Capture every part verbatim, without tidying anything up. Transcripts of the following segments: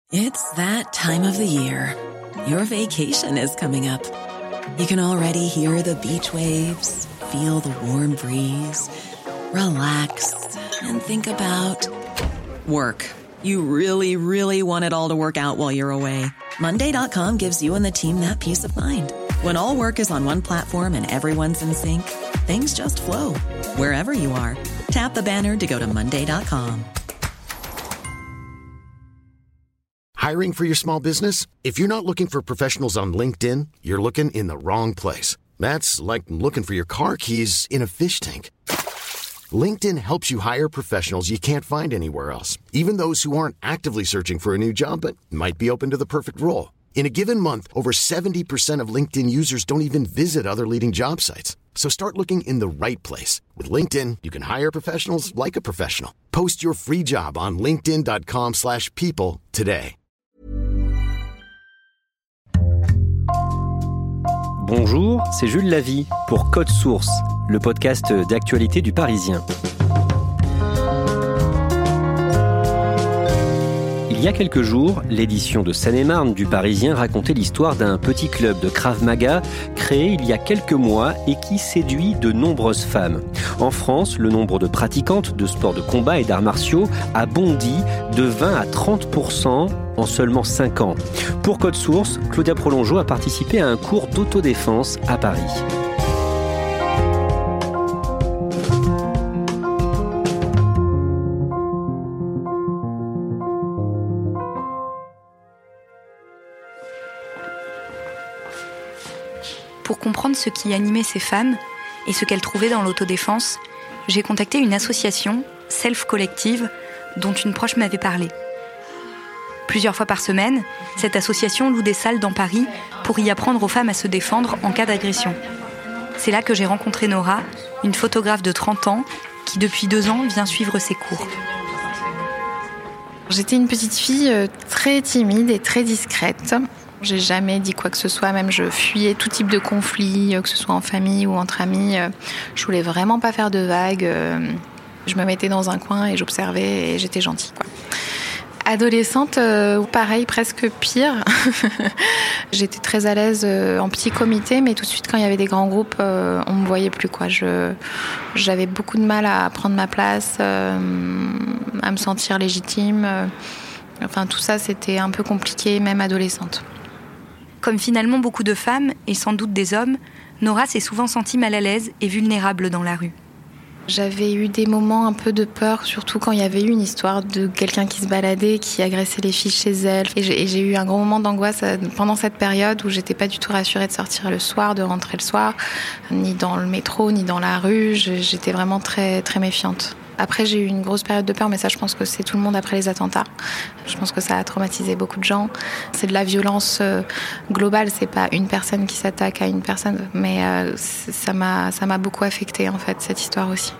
It's that time of the year. Your vacation is coming up. You can already hear the beach waves, feel the warm breeze, relax, and think about work. You really, really want it all to work out while you're away. Monday dot com gives you and the team that peace of mind. When all work is on one platform and everyone's in sync, things just flow. Wherever you are, tap the banner to go to Monday dot com. Hiring for your small business? If you're not looking for professionals on LinkedIn, you're looking in the wrong place. That's like looking for your car keys in a fish tank. LinkedIn helps you hire professionals you can't find anywhere else, even those who aren't actively searching for a new job but might be open to the perfect role. In a given month, over seventy percent of LinkedIn users don't even visit other leading job sites. So start looking in the right place. With LinkedIn, you can hire professionals like a professional. Post your free job on linkedin dot com slash people today. Bonjour, c'est Jules Lavie pour Code Source, le podcast d'actualité du Parisien. Il y a quelques jours, l'édition de Seine-et-Marne du Parisien racontait l'histoire d'un petit club de Krav Maga créé il y a quelques mois et qui séduit de nombreuses femmes. En France, le nombre de pratiquantes de sports de combat et d'arts martiaux a bondi de vingt à trente pour cent en seulement cinq ans. Pour Code Source, Claudia Prolongeau a participé à un cours d'autodéfense à Paris. Pour comprendre ce qui animait ces femmes et ce qu'elles trouvaient dans l'autodéfense, j'ai contacté une association, Self Collective, dont une proche m'avait parlé. Plusieurs fois par semaine, cette association loue des salles dans Paris pour y apprendre aux femmes à se défendre en cas d'agression. C'est là que j'ai rencontré Nora, une photographe de trente ans, qui depuis deux ans vient suivre ses cours. J'étais une petite fille très timide et très discrète. J'ai jamais dit quoi que ce soit, même je fuyais tout type de conflit, que ce soit en famille ou entre amis. Je voulais vraiment pas faire de vagues. Je me mettais dans un coin et j'observais et j'étais gentille, quoi. Adolescente, pareil, presque pire. J'étais très à l'aise en petit comité, mais tout de suite, quand il y avait des grands groupes, on me voyait plus, quoi. Je, j'avais beaucoup de mal à prendre ma place, à me sentir légitime. Enfin, tout ça, c'était un peu compliqué, même adolescente. Comme finalement beaucoup de femmes, et sans doute des hommes, Nora s'est souvent sentie mal à l'aise et vulnérable dans la rue. J'avais eu des moments un peu de peur, surtout quand il y avait eu une histoire de quelqu'un qui se baladait, qui agressait les filles chez elle. Et j'ai, et j'ai eu un gros moment d'angoisse pendant cette période où j'étais pas du tout rassurée de sortir le soir, de rentrer le soir, ni dans le métro, ni dans la rue. J'étais vraiment très, très méfiante. Après, j'ai eu une grosse période de peur, mais ça, je pense que c'est tout le monde après les attentats. Je pense que ça a traumatisé beaucoup de gens. C'est de la violence euh, globale, c'est pas une personne qui s'attaque à une personne, mais euh, ça m'a, ça m'a beaucoup affectée, en fait, cette histoire aussi.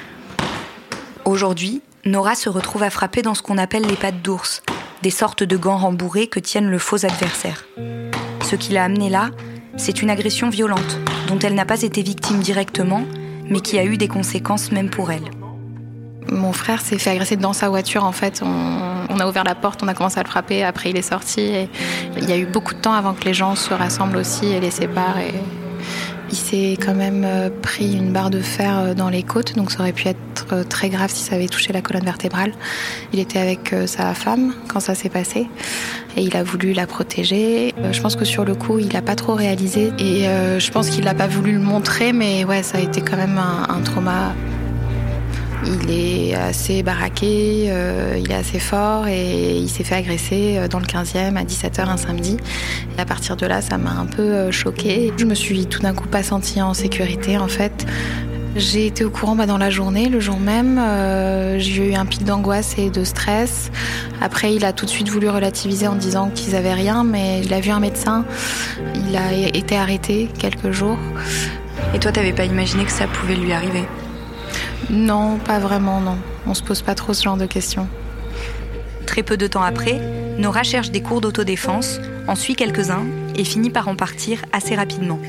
Aujourd'hui, Nora se retrouve à frapper dans ce qu'on appelle les pattes d'ours, des sortes de gants rembourrés que tiennent le faux adversaire. Ce qui l'a amenée là, c'est une agression violente, dont elle n'a pas été victime directement, mais qui a eu des conséquences même pour elle. Mon frère s'est fait agresser dans sa voiture, en fait. On, on a ouvert la porte, on a commencé à le frapper, après il est sorti. Et il y a eu beaucoup de temps avant que les gens se rassemblent aussi et les séparent. Et il s'est quand même pris une barre de fer dans les côtes, donc ça aurait pu être très grave si ça avait touché la colonne vertébrale. Il était avec sa femme quand ça s'est passé et il a voulu la protéger. Je pense que sur le coup, il n'a pas trop réalisé et je pense qu'il n'a pas voulu le montrer, mais ouais, ça a été quand même un, un trauma. Il est assez baraqué, euh, il est assez fort et il s'est fait agresser dans le quinzième à dix-sept heures un samedi. Et à partir de là, ça m'a un peu choquée. Je me suis tout d'un coup pas sentie en sécurité, en fait. J'ai été au courant bah, dans la journée, le jour même. Euh, j'ai eu un pic d'angoisse et de stress. Après, il a tout de suite voulu relativiser en disant qu'ils avaient rien, mais il a vu un médecin. Il a été arrêté quelques jours. Et toi, t'avais pas imaginé que ça pouvait lui arriver ? Non, pas vraiment, non. On se pose pas trop ce genre de questions. Très peu de temps après, Nora cherche des cours d'autodéfense, en suit quelques-uns et finit par en partir assez rapidement.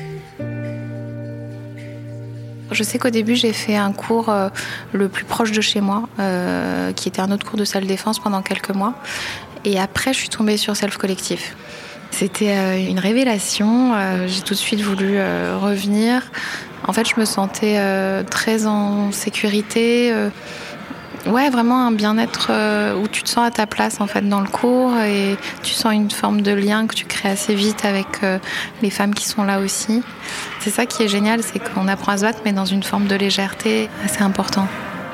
Je sais qu'au début, j'ai fait un cours euh, le plus proche de chez moi, euh, qui était un autre cours de salle défense pendant quelques mois. Et après, je suis tombée sur Self Collectif. C'était une révélation. J'ai tout de suite voulu revenir. En fait, je me sentais très en sécurité. Ouais, vraiment un bien-être où tu te sens à ta place en fait dans le cours et tu sens une forme de lien que tu crées assez vite avec les femmes qui sont là aussi. C'est ça qui est génial, c'est qu'on apprend à se battre mais dans une forme de légèreté assez important.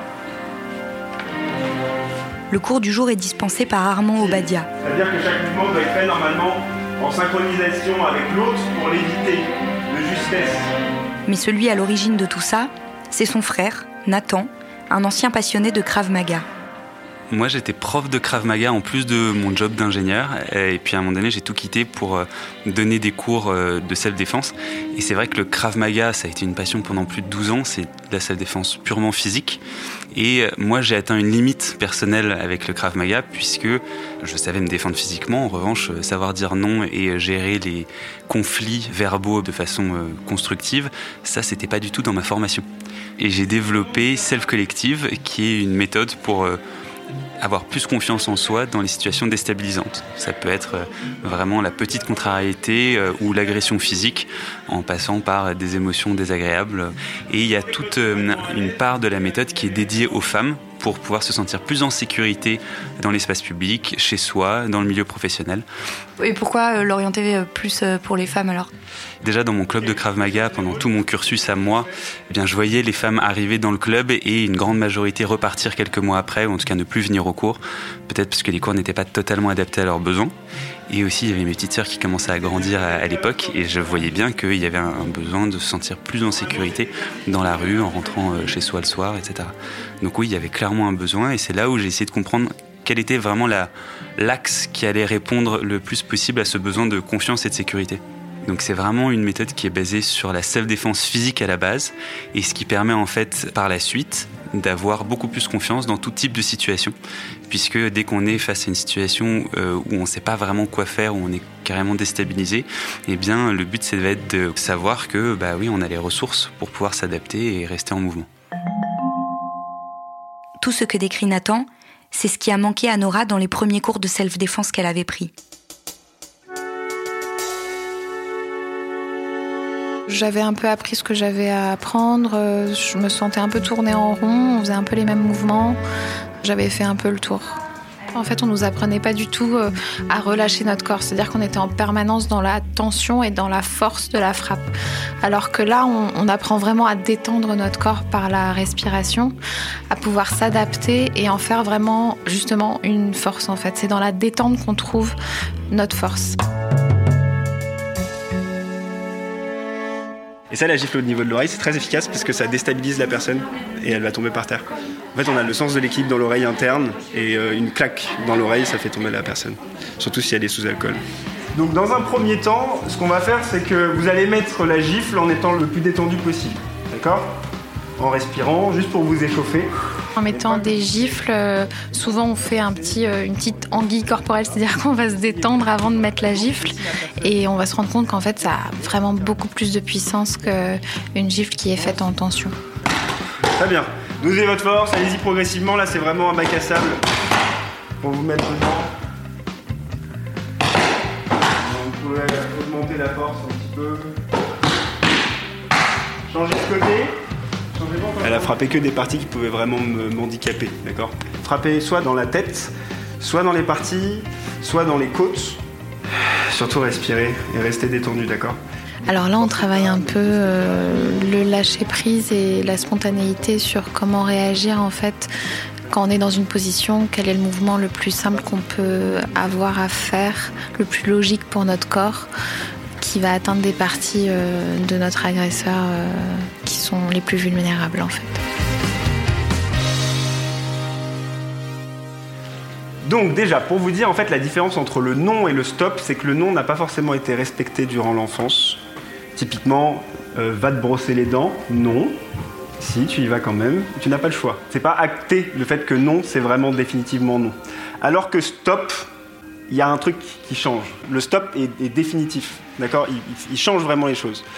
Le cours du jour est dispensé par Armand Obadia. C'est-à-dire que chaque mouvement doit être fait normalement en synchronisation avec l'autre pour l'éviter de justesse. Mais celui à l'origine de tout ça, c'est son frère, Nathan, un ancien passionné de Krav Maga. Moi, j'étais prof de Krav Maga en plus de mon job d'ingénieur. Et puis à un moment donné, j'ai tout quitté pour donner des cours de self-défense. Et c'est vrai que le Krav Maga, ça a été une passion pendant plus de douze ans. C'est de la self-défense purement physique. Et moi, j'ai atteint une limite personnelle avec le Krav Maga puisque je savais me défendre physiquement. En revanche, savoir dire non et gérer les conflits verbaux de façon constructive, ça, c'était pas du tout dans ma formation. Et j'ai développé Self Collective, qui est une méthode pour avoir plus confiance en soi dans les situations déstabilisantes. Ça peut être vraiment la petite contrariété ou l'agression physique en passant par des émotions désagréables. Et il y a toute une part de la méthode qui est dédiée aux femmes pour pouvoir se sentir plus en sécurité dans l'espace public, chez soi, dans le milieu professionnel. Et pourquoi l'orienter plus pour les femmes alors ? Déjà dans mon club de Krav Maga, pendant tout mon cursus à moi, eh bien, je voyais les femmes arriver dans le club et une grande majorité repartir quelques mois après, ou en tout cas ne plus venir aux cours, peut-être parce que les cours n'étaient pas totalement adaptés à leurs besoins. Et aussi, il y avait mes petites sœurs qui commençaient à grandir à, à l'époque et je voyais bien qu'il y avait un, un besoin de se sentir plus en sécurité dans la rue, en rentrant chez soi le soir, et cetera. Donc oui, il y avait clairement un besoin et c'est là où j'ai essayé de comprendre quel était vraiment la, l'axe qui allait répondre le plus possible à ce besoin de confiance et de sécurité. Donc c'est vraiment une méthode qui est basée sur la self-défense physique à la base et ce qui permet en fait par la suite d'avoir beaucoup plus confiance dans tout type de situation puisque dès qu'on est face à une situation euh, où on ne sait pas vraiment quoi faire, où on est carrément déstabilisé, eh bien le but c'est d'être de savoir que bah oui, on a les ressources pour pouvoir s'adapter et rester en mouvement. Tout ce que décrit Nathan, c'est ce qui a manqué à Nora dans les premiers cours de self-défense qu'elle avait pris. J'avais un peu appris ce que j'avais à apprendre, je me sentais un peu tournée en rond, on faisait un peu les mêmes mouvements, j'avais fait un peu le tour. En fait, on nous apprenait pas du tout à relâcher notre corps, c'est-à-dire qu'on était en permanence dans la tension et dans la force de la frappe. Alors que là, on, on apprend vraiment à détendre notre corps par la respiration, à pouvoir s'adapter et en faire vraiment justement une force en fait. C'est dans la détente qu'on trouve notre force. Et ça, la gifle au niveau de l'oreille, c'est très efficace parce que ça déstabilise la personne et elle va tomber par terre. En fait, on a le sens de l'équilibre dans l'oreille interne et euh, une claque dans l'oreille, ça fait tomber la personne. Surtout si elle est sous alcool. Donc dans un premier temps, ce qu'on va faire, c'est que vous allez mettre la gifle en étant le plus détendu possible. D'accord ? En respirant, juste pour vous échauffer. En mettant des gifles, euh, souvent on fait un petit, euh, une petite anguille corporelle, c'est-à-dire qu'on va se détendre avant de mettre la gifle et on va se rendre compte qu'en fait ça a vraiment beaucoup plus de puissance qu'une gifle qui est faite en tension. Très bien. Dosez votre force, allez-y progressivement. Là c'est vraiment un bac à sable pour vous mettre dedans. Vous pouvez augmenter la force un petit peu. Changez de côté. Elle a frappé que des parties qui pouvaient vraiment m'handicaper, d'accord ? Frapper soit dans la tête, soit dans les parties, soit dans les côtes. Surtout respirer et rester détendu, d'accord ? Alors là, on travaille un peu euh, le lâcher-prise et la spontanéité sur comment réagir en fait quand on est dans une position, quel est le mouvement le plus simple qu'on peut avoir à faire, le plus logique pour notre corps, qui va atteindre des parties euh, de notre agresseur euh, qui sont les plus vulnérables en fait. Donc déjà, pour vous dire en fait la différence entre le non et le stop, c'est que le non n'a pas forcément été respecté durant l'enfance. Typiquement, euh, va te brosser les dents, non. Si, tu y vas quand même, tu n'as pas le choix. C'est pas acté le fait que non, c'est vraiment définitivement non. Alors que stop, il y a un truc qui change. Le stop est, est définitif, d'accord ? il, il change vraiment les choses.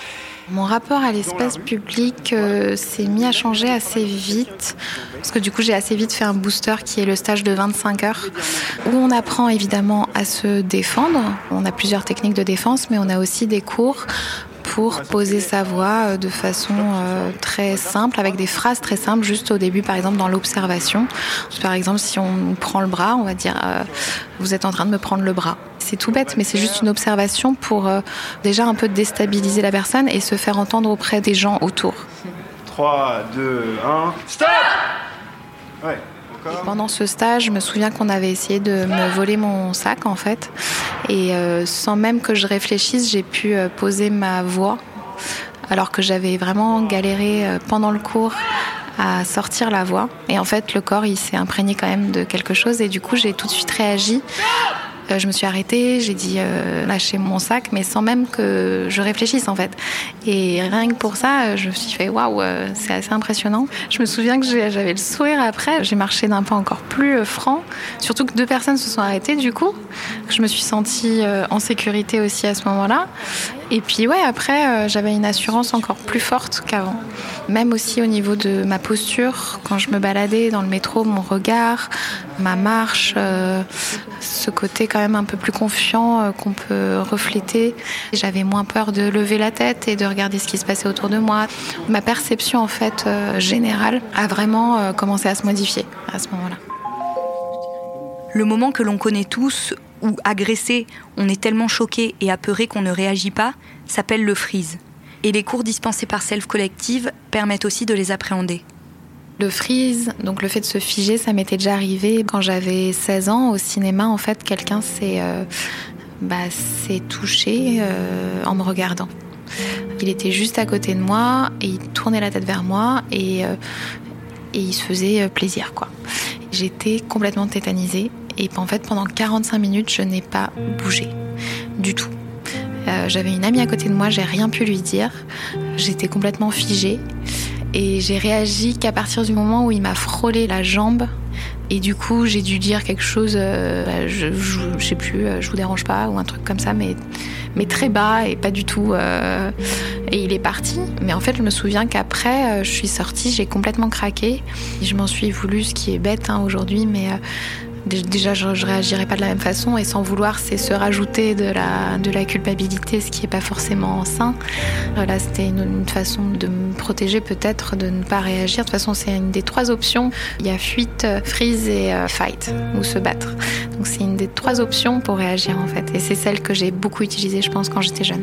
Mon rapport à l'espace public euh, s'est mis à changer assez vite, parce que du coup j'ai assez vite fait un booster qui est le stage de vingt-cinq heures, où on apprend évidemment à se défendre. On a plusieurs techniques de défense, mais on a aussi des cours pour poser sa voix de façon euh, très simple, avec des phrases très simples, juste au début, par exemple, dans l'observation. Par exemple, si on prend le bras, on va dire euh, « vous êtes en train de me prendre le bras ». C'est tout bête, mais c'est juste une observation pour euh, déjà un peu déstabiliser la personne et se faire entendre auprès des gens autour. trois, deux, un, stop! Ouais. Et pendant ce stage, je me souviens qu'on avait essayé de me voler mon sac, en fait. Et euh, sans même que je réfléchisse, j'ai pu euh, poser ma voix, alors que j'avais vraiment galéré euh, pendant le cours à sortir la voix. Et en fait, le corps, il s'est imprégné quand même de quelque chose. Et du coup, j'ai tout de suite réagi. Euh, je me suis arrêtée, j'ai dit euh, lâchez mon sac, mais sans même que je réfléchisse en fait. Et rien que pour ça, je me suis fait waouh, euh, c'est assez impressionnant. Je me souviens que j'ai, j'avais le sourire après, j'ai marché d'un pas encore plus euh, franc, surtout que deux personnes se sont arrêtées du coup. Je me suis sentie euh, en sécurité aussi à ce moment-là. Et puis ouais, après, euh, j'avais une assurance encore plus forte qu'avant. Même aussi au niveau de ma posture, quand je me baladais dans le métro, mon regard, ma marche, euh, ce côté quand même un peu plus confiant euh, qu'on peut refléter. J'avais moins peur de lever la tête et de regarder ce qui se passait autour de moi. Ma perception en fait euh, générale a vraiment euh, commencé à se modifier à ce moment-là. Le moment que l'on connaît tous, où agressé, on est tellement choqué et apeuré qu'on ne réagit pas, s'appelle le freeze. Et les cours dispensés par Self Collective permettent aussi de les appréhender. Le freeze, donc le fait de se figer, ça m'était déjà arrivé quand j'avais seize ans au cinéma. En fait, quelqu'un s'est, euh, bah, s'est touché euh, en me regardant. Il était juste à côté de moi et il tournait la tête vers moi et, euh, et il se faisait plaisir, quoi. J'étais complètement tétanisée et en fait, pendant quarante-cinq minutes, je n'ai pas bougé du tout. Euh, j'avais une amie à côté de moi, j'ai rien pu lui dire. J'étais complètement figée. Et j'ai réagi qu'à partir du moment où il m'a frôlé la jambe. Et du coup, j'ai dû dire quelque chose, euh, je, je, je sais plus, je vous dérange pas, ou un truc comme ça, mais, mais très bas et pas du tout. Euh, et il est parti. Mais en fait, je me souviens qu'après, euh, je suis sortie, j'ai complètement craqué. Je m'en suis voulu, ce qui est bête hein, aujourd'hui, mais... Euh, Déjà, je, je réagirais pas de la même façon et sans vouloir, c'est se rajouter de la, de la culpabilité, ce qui est pas forcément sain. Là, c'était une, une façon de me protéger peut-être, de ne pas réagir. De toute façon, c'est une des trois options. Il y a fuite, freeze et euh, fight, ou se battre. Donc c'est une des trois options pour réagir en fait. Et c'est celle que j'ai beaucoup utilisée, je pense, quand j'étais jeune.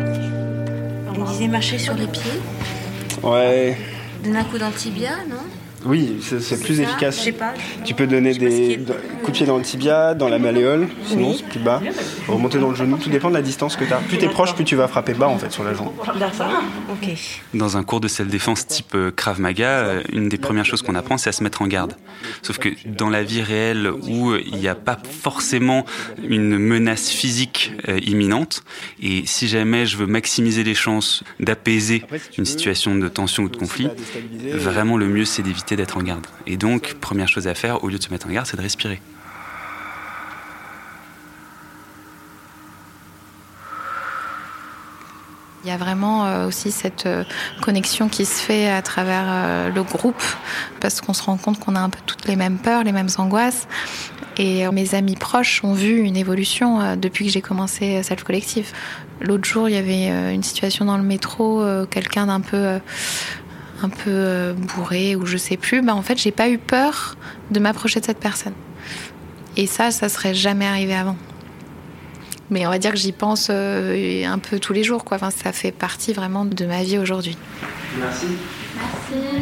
On disait marcher sur les pieds. Ouais. Donner un coup dans le tibia, non ? Oui, c'est, c'est plus ça, efficace. Je sais pas. Tu peux donner des est... coups de pied dans le tibia, dans la malléole, sinon oui. c'est plus bas. Remonter dans le genou, tout dépend de la distance que tu as. Plus tu es proche, plus tu vas frapper bas en fait sur la jambe. D'accord, ok. Dans un cours de self-défense type Krav Maga, une des premières choses qu'on apprend, c'est à se mettre en garde. Sauf que dans la vie réelle où il n'y a pas forcément une menace physique euh, imminente, et si jamais je veux maximiser les chances d'apaiser une situation de tension ou de conflit, vraiment le mieux c'est d'éviter d'être en garde. Et donc, première chose à faire, au lieu de se mettre en garde, c'est de respirer. Il y a vraiment euh, aussi cette euh, connexion qui se fait à travers euh, le groupe, parce qu'on se rend compte qu'on a un peu toutes les mêmes peurs, les mêmes angoisses. Et euh, mes amis proches ont vu une évolution euh, depuis que j'ai commencé Self Collective. L'autre jour, il y avait euh, une situation dans le métro, euh, quelqu'un d'un peu... Euh, un peu euh, bourré ou je sais plus, bah en fait j'ai pas eu peur de m'approcher de cette personne. Et ça, ça serait jamais arrivé avant. Mais on va dire que j'y pense euh, un peu tous les jours, quoi. Enfin, ça fait partie vraiment de ma vie aujourd'hui. Merci. Merci.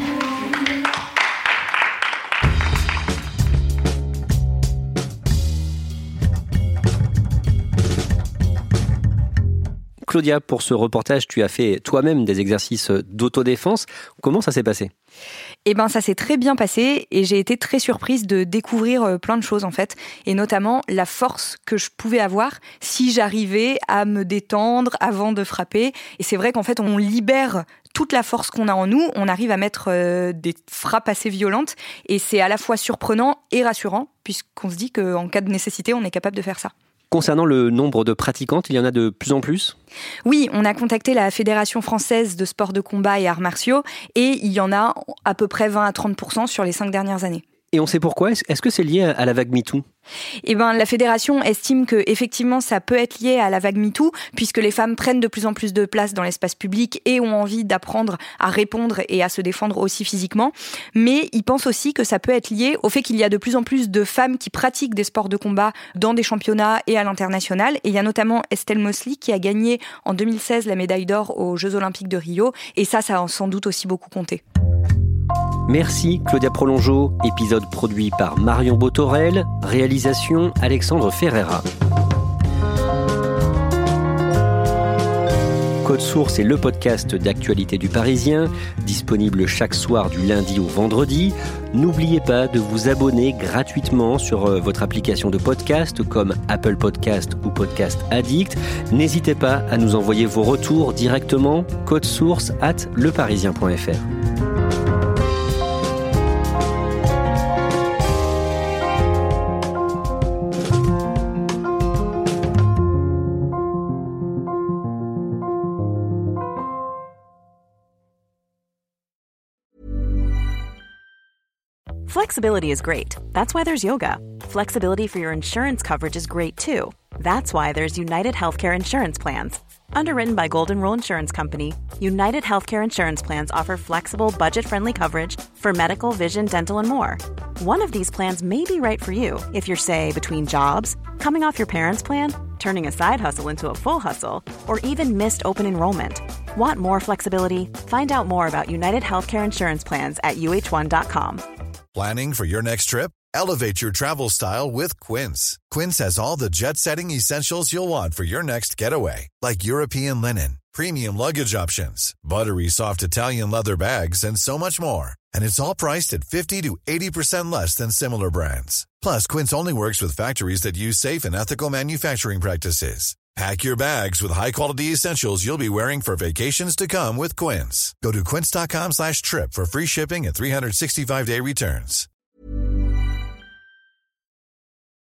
Claudia, pour ce reportage, tu as fait toi-même des exercices d'autodéfense. Comment ça s'est passé ? Eh ben, ça s'est très bien passé et j'ai été très surprise de découvrir plein de choses en fait, et notamment la force que je pouvais avoir si j'arrivais à me détendre avant de frapper. Et c'est vrai qu'en fait, on libère toute la force qu'on a en nous, on arrive à mettre euh, des frappes assez violentes et c'est à la fois surprenant et rassurant puisqu'on se dit qu'en cas de nécessité, on est capable de faire ça. Concernant le nombre de pratiquantes, il y en a de plus en plus ? Oui, on a contacté la Fédération française de sport de combat et arts martiaux et il y en a à peu près vingt à trente pour cent sur les cinq dernières années. Et on sait pourquoi ? Est-ce que c'est lié à la vague MeToo ? Eh ben, la fédération estime que effectivement ça peut être lié à la vague MeToo, puisque les femmes prennent de plus en plus de place dans l'espace public et ont envie d'apprendre à répondre et à se défendre aussi physiquement. Mais ils pensent aussi que ça peut être lié au fait qu'il y a de plus en plus de femmes qui pratiquent des sports de combat dans des championnats et à l'international. Et il y a notamment Estelle Mosley qui a gagné en deux mille seize la médaille d'or aux Jeux Olympiques de Rio. Et ça, ça a sans doute aussi beaucoup compté. Merci Claudia Prolongeau, épisode produit par Marion Botorel, réalisation Alexandre Ferreira. Code Source est le podcast d'actualité du Parisien, disponible chaque soir du lundi au vendredi. N'oubliez pas de vous abonner gratuitement sur votre application de podcast comme Apple Podcast ou Podcast Addict. N'hésitez pas à nous envoyer vos retours directement, code source arobase leparisien point f r. Flexibility is great. That's why there's yoga. Flexibility for your insurance coverage is great too. That's why there's United Healthcare Insurance Plans. Underwritten by Golden Rule Insurance Company, United Healthcare Insurance Plans offer flexible, budget-friendly coverage for medical, vision, dental, and more. One of these plans may be right for you if you're, say, between jobs, coming off your parents' plan, turning a side hustle into a full hustle, or even missed open enrollment. Want more flexibility? Find out more about United Healthcare Insurance Plans at U H one dot com. Planning for your next trip? Elevate your travel style with Quince. Quince has all the jet-setting essentials you'll want for your next getaway, like European linen, premium luggage options, buttery soft Italian leather bags, and so much more. And it's all priced at fifty to eighty percent less than similar brands. Plus, Quince only works with factories that use safe and ethical manufacturing practices. Pack your bags with high-quality essentials you'll be wearing for vacations to come with Quince. Go to quince dot com slash trip for free shipping and three sixty-five day returns.